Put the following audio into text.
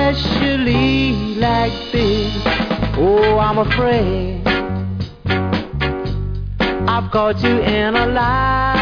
especially like this. Oh, I'm afraid I've caught you in a lie.